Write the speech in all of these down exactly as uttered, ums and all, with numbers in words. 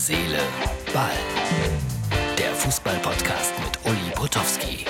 Seele, Ball. Der Fußball-Podcast mit Uli Potowski.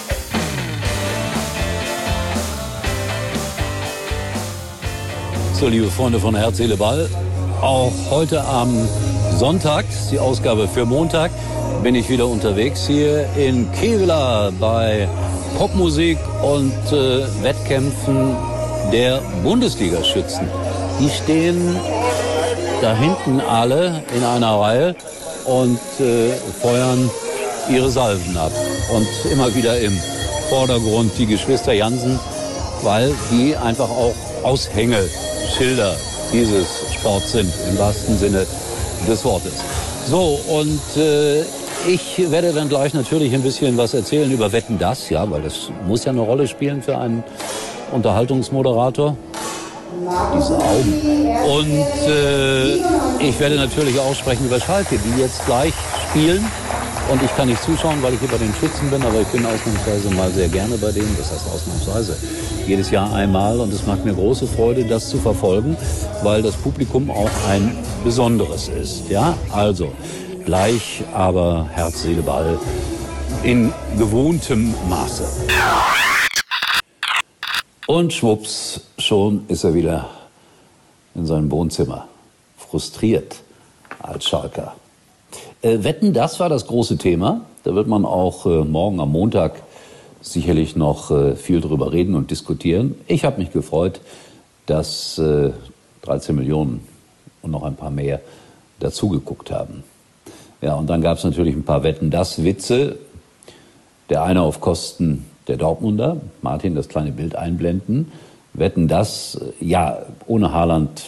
So, liebe Freunde von Herz, Seele, Ball. Auch heute am Sonntag, die Ausgabe für Montag, bin ich wieder unterwegs hier in Kevela bei Popmusik und äh, Wettkämpfen der Bundesliga-Schützen. Die stehen da hinten alle in einer Reihe und äh, feuern ihre Salven ab. Und immer wieder im Vordergrund die Geschwister Jansen, weil die einfach auch Aushängeschilder dieses Sports sind, im wahrsten Sinne des Wortes. So, und äh, ich werde dann gleich natürlich ein bisschen was erzählen über Wetten, dass, ja, weil das muss ja eine Rolle spielen für einen Unterhaltungsmoderator. Diese Augen. Und äh, ich werde natürlich auch sprechen über Schalke, die jetzt gleich spielen. Und ich kann nicht zuschauen, weil ich hier bei den Schützen bin, aber ich bin ausnahmsweise mal sehr gerne bei denen. Das heißt ausnahmsweise. Jedes Jahr einmal. Und es macht mir große Freude, das zu verfolgen, weil das Publikum auch ein besonderes ist. Ja, also gleich, aber Herz, Seele, Ball in gewohntem Maße. Und schwupps, schon ist er wieder in seinem Wohnzimmer. Frustriert als Schalker. Äh, Wetten, das war das große Thema. Da wird man auch äh, morgen am Montag sicherlich noch äh, viel drüber reden und diskutieren. Ich habe mich gefreut, dass äh, dreizehn Millionen und noch ein paar mehr dazugeguckt haben. Ja, und dann gab es natürlich ein paar Wetten, das Witze. Der eine auf Kosten der Dortmunder. Martin, das kleine Bild einblenden. Wetten, das, ja, ohne Haaland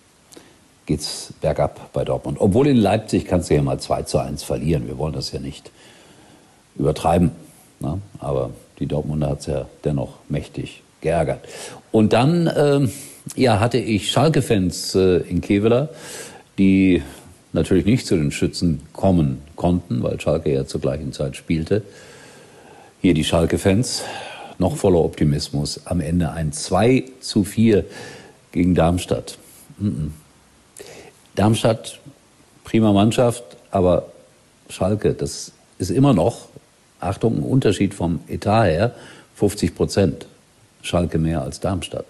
geht's bergab bei Dortmund. Obwohl in Leipzig kannst du ja mal zwei zu eins verlieren. Wir wollen das ja nicht übertreiben. Ne? Aber die Dortmunder hat's ja dennoch mächtig geärgert. Und dann, äh, ja, hatte ich Schalke-Fans äh, in Kevela, die natürlich nicht zu den Schützen kommen konnten, weil Schalke ja zur gleichen Zeit spielte. Hier die Schalke-Fans, noch voller Optimismus. Am Ende ein zwei zu vier gegen Darmstadt. Mm-mm. Darmstadt, prima Mannschaft, aber Schalke, das ist immer noch, Achtung, ein Unterschied vom Etat her, fünfzig Prozent. Schalke mehr als Darmstadt.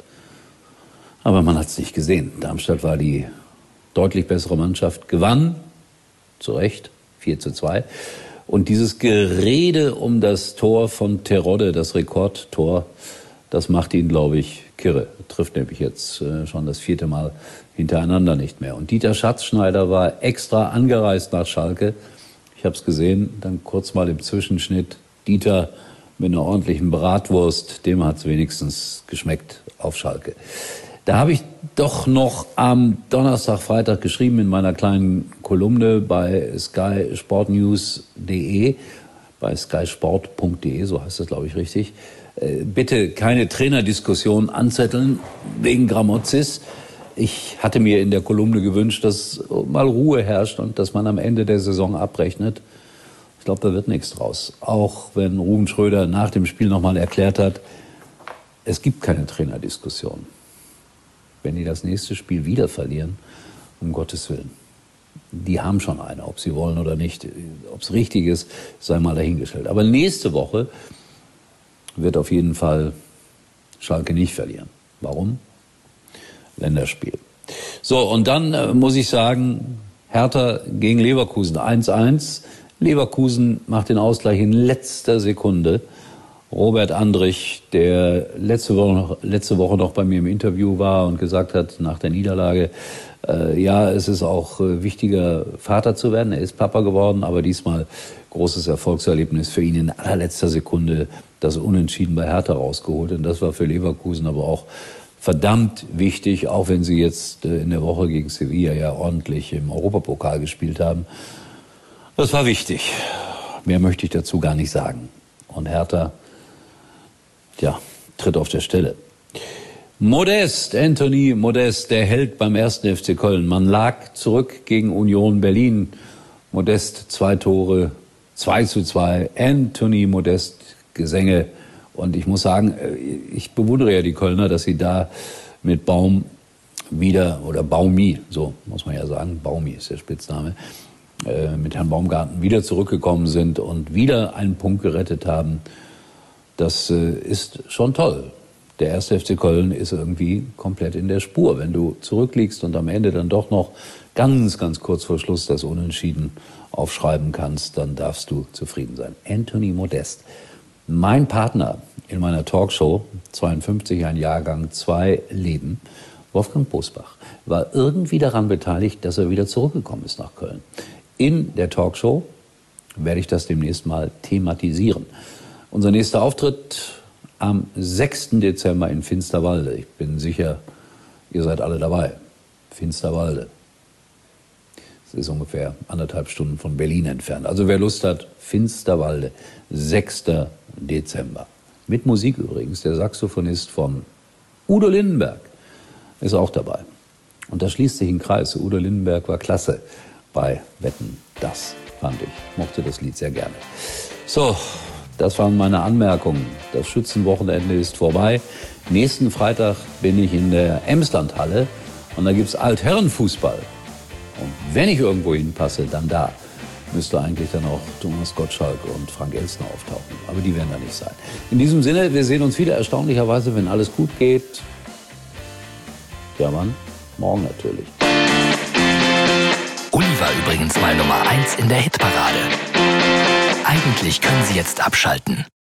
Aber man hat es nicht gesehen. Darmstadt war die deutlich bessere Mannschaft, gewann, zu Recht, vier zu zwei. Und dieses Gerede um das Tor von Terodde, das Rekordtor, das macht ihn, glaube ich, kirre. Trifft nämlich jetzt äh, schon das vierte Mal hintereinander nicht mehr. Und Dieter Schatzschneider war extra angereist nach Schalke. Ich habe es gesehen, dann kurz mal im Zwischenschnitt. Dieter mit einer ordentlichen Bratwurst, dem hat es wenigstens geschmeckt auf Schalke. Da habe ich doch noch am Donnerstag, Freitag geschrieben in meiner kleinen Kolumne bei sky sport news punkt de, bei sky sport punkt de, so heißt das, glaube ich, richtig. Äh, bitte keine Trainerdiskussion anzetteln wegen Gramozis. Ich hatte mir in der Kolumne gewünscht, dass mal Ruhe herrscht und dass man am Ende der Saison abrechnet. Ich glaube, da wird nichts draus. Auch wenn Ruben Schröder nach dem Spiel nochmal erklärt hat, es gibt keine Trainerdiskussion. Wenn die das nächste Spiel wieder verlieren, um Gottes Willen. Die haben schon eine, ob sie wollen oder nicht. Ob es richtig ist, sei mal dahingestellt. Aber nächste Woche wird auf jeden Fall Schalke nicht verlieren. Warum? Länderspiel. So, und dann äh, muss ich sagen, Hertha gegen Leverkusen eins eins. Leverkusen macht den Ausgleich in letzter Sekunde. Robert Andrich, der letzte Woche, noch, letzte Woche noch bei mir im Interview war und gesagt hat, nach der Niederlage, äh, ja, es ist auch äh, wichtiger, Vater zu werden. Er ist Papa geworden, aber diesmal großes Erfolgserlebnis für ihn in allerletzter Sekunde, das Unentschieden bei Hertha rausgeholt. Und das war für Leverkusen aber auch verdammt wichtig, auch wenn sie jetzt äh, in der Woche gegen Sevilla ja ordentlich im Europapokal gespielt haben. Das war wichtig. Mehr möchte ich dazu gar nicht sagen. Und Hertha, ja, tritt auf der Stelle. Modest, Anthony Modest, der Held beim ersten F C Köln. Man lag zurück gegen Union Berlin. Modest, zwei Tore, zwei zu zwei. Anthony Modest, Gesänge. Und ich muss sagen, ich bewundere ja die Kölner, dass sie da mit Baum wieder, oder Baumi, so muss man ja sagen, Baumi ist der Spitzname, äh, mit Herrn Baumgarten wieder zurückgekommen sind und wieder einen Punkt gerettet haben. Das äh, ist schon toll. Der erste F C Köln ist irgendwie komplett in der Spur. Wenn du zurückliegst und am Ende dann doch noch ganz, ganz kurz vor Schluss das Unentschieden aufschreiben kannst, dann darfst du zufrieden sein. Anthony Modest, mein Partner in meiner Talkshow, zweiundfünfzig, ein Jahrgang, zwei Leben, Wolfgang Bosbach, war irgendwie daran beteiligt, dass er wieder zurückgekommen ist nach Köln. In der Talkshow werde ich das demnächst mal thematisieren. Unser nächster Auftritt am sechsten Dezember in Finsterwalde. Ich bin sicher, ihr seid alle dabei. Finsterwalde. Es ist ungefähr anderthalb Stunden von Berlin entfernt. Also wer Lust hat, Finsterwalde, sechsten Dezember. Mit Musik übrigens. Der Saxophonist von Udo Lindenberg ist auch dabei. Und da schließt sich ein Kreis. Udo Lindenberg war klasse bei Wetten, das fand ich. Mochte das Lied sehr gerne. So, das waren meine Anmerkungen. Das Schützenwochenende ist vorbei. Nächsten Freitag bin ich in der Emslandhalle und da gibt's Altherrenfußball. Und wenn ich irgendwo hinpasse, dann da. Müsste eigentlich dann auch Thomas Gottschalk und Frank Elstner auftauchen. Aber die werden da nicht sein. In diesem Sinne, wir sehen uns wieder erstaunlicherweise, wenn alles gut geht. Ja, Mann, morgen natürlich. Uli war übrigens mal Nummer eins in der Hitparade. Eigentlich können Sie jetzt abschalten.